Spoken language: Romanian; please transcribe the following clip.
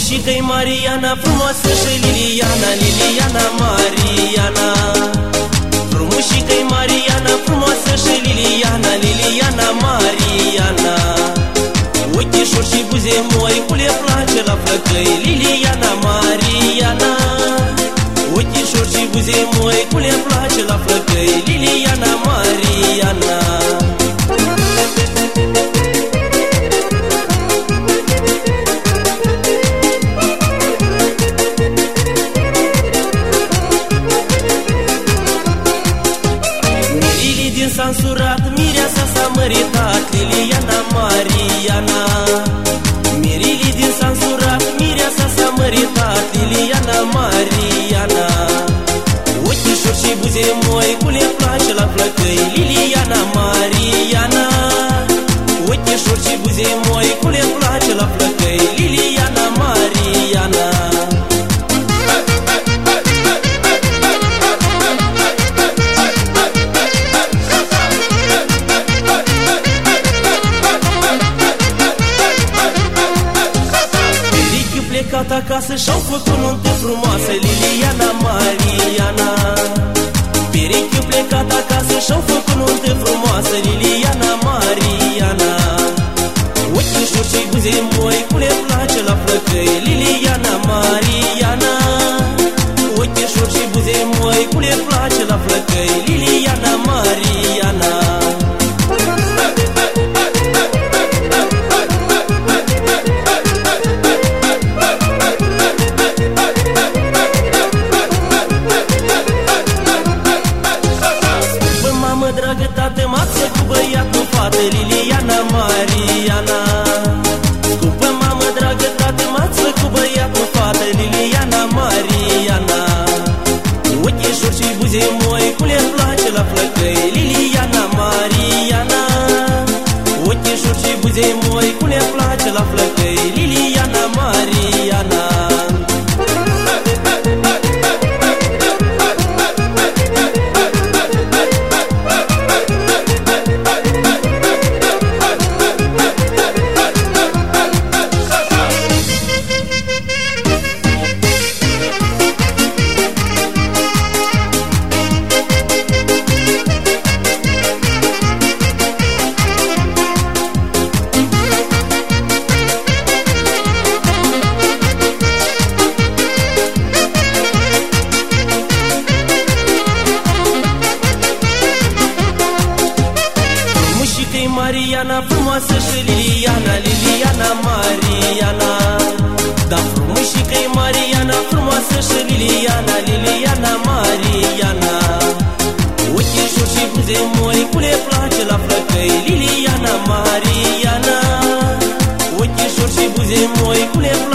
Frumușică-i Mariana, frumoasă și Liliana, Liliana Mariana. Frumușică-i Mariana, frumoasă și Liliana, Liliana Mariana. Ochișori și buze moi, cu le place la flăcăi, Liliana Mariana. Ochișori și buze moi, cu le place la flăcăi, Liliana Mariana. S-a însurat, mireasa s-a măritat, Liliana Mariana. Mirilii din s-a însurat, mireasa s-a măritat, Liliana Mariana. Ochișori și buze moi, cu le place la flăcăi, Liliana Mariana. Ochișori și buze moi, cu le place la flăcăi, Liliana Mariana. Plecat acasă și-au făcut nuntă frumoasă, Liliana Mariana. Perechiul plecat acasă și-au făcut nuntă frumoasă, Liliana Mariana. Ochișori și buze moi, cu le place la flăcăi, Liliana Mariana. Ochișori și buze moi, cu le place la flăcăi, Liliana Mariana. Dragă tată, m-ați făcut băiat, nu fată, Liliana Mariana. Scumpă mamă, dragă tată, m-ați făcut băiat, nu fată, Liliana Mariana. Ochișori și buze moi, cu le place la flăcăi, Liliana Mariana. Ochișori și buze moi, cu le place la flăcăi, Liliana Mariana. Mariana, frumoasă și Liliana, Liliana Mariana. Da, frumușică-i Mariana, frumoasă și Liliana, Liliana Mariana. Ochișori și buze moi, cu le place la flăcăi, Liliana Mariana. Ochișori și buze moi, cu le